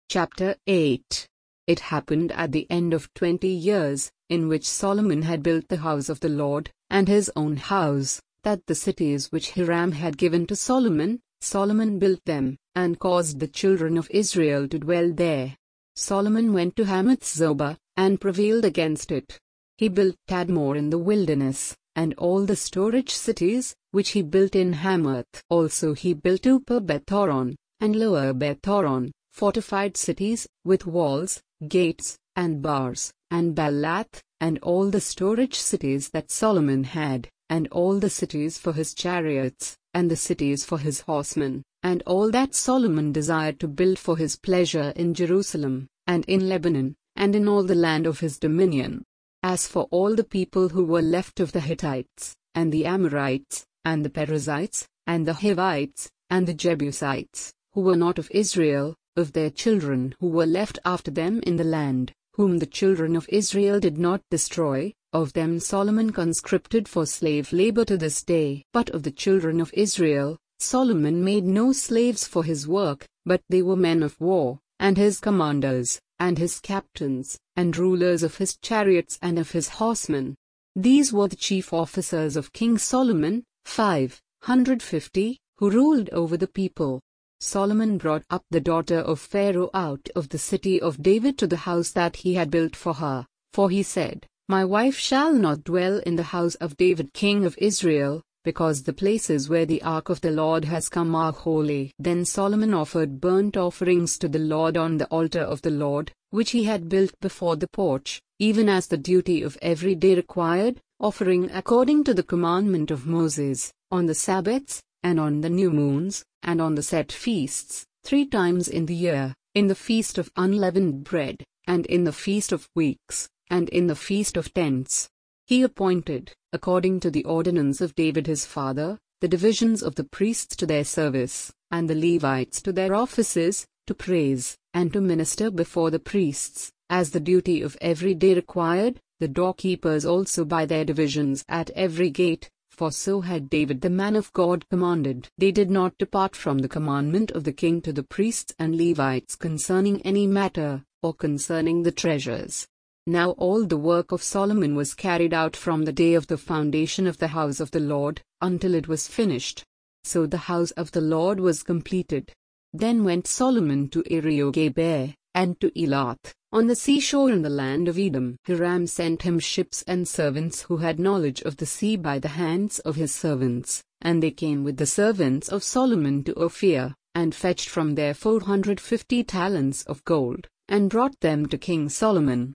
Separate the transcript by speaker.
Speaker 1: Chapter 8. It happened at the end of 20 years, in which Solomon had built the house of the Lord, and his own house, that the cities which Hiram had given to Solomon, Solomon built them, and caused the children of Israel to dwell there. Solomon went to Hamath-zobah, and prevailed against it. He built Tadmor in the wilderness, and all the storage cities, which he built in Hamath. Also he built Upper Beth-horon, and Lower Beth-horon, fortified cities, with walls, gates, and bars, and Baalath, and all the storage cities that Solomon had, and all the cities for his chariots, and the cities for his horsemen, and all that Solomon desired to build for his pleasure in Jerusalem, and in Lebanon, and in all the land of his dominion. As for all the people who were left of the Hittites, and the Amorites, and the Perizzites, and the Hivites, and the Jebusites, who were not of Israel, of their children who were left after them in the land, whom the children of Israel did not destroy, of them Solomon conscripted for slave labor to this day. But of the children of Israel, Solomon made no slaves for his work, but they were men of war, and his commanders, and his captains, and rulers of his chariots and of his horsemen. These were the chief officers of King Solomon, 550, who ruled over the people. Solomon brought up the daughter of Pharaoh out of the city of David to the house that he had built for her, for he said, "My wife shall not dwell in the house of David king of Israel, because the places where the ark of the Lord has come are holy." Then Solomon offered burnt offerings to the Lord on the altar of the Lord, which he had built before the porch, even as the duty of every day required, offering according to the commandment of Moses, on the Sabbaths, and on the new moons, and on the set feasts, 3 times in the year, in the feast of unleavened bread, and in the feast of weeks, and in the feast of tents. He appointed, according to the ordinance of David his father, the divisions of the priests to their service, and the Levites to their offices, to praise, and to minister before the priests, as the duty of every day required, the doorkeepers also by their divisions at every gate, for so had David the man of God commanded. They did not depart from the commandment of the king to the priests and Levites concerning any matter, or concerning the treasures. Now all the work of Solomon was carried out from the day of the foundation of the house of the Lord, until it was finished. So the house of the Lord was completed. Then went Solomon to Ariogeber, and to Elath, on the seashore in the land of Edom. Hiram sent him ships and servants who had knowledge of the sea by the hands of his servants, and they came with the servants of Solomon to Ophir, and fetched from there 450 talents of gold, and brought them to King Solomon.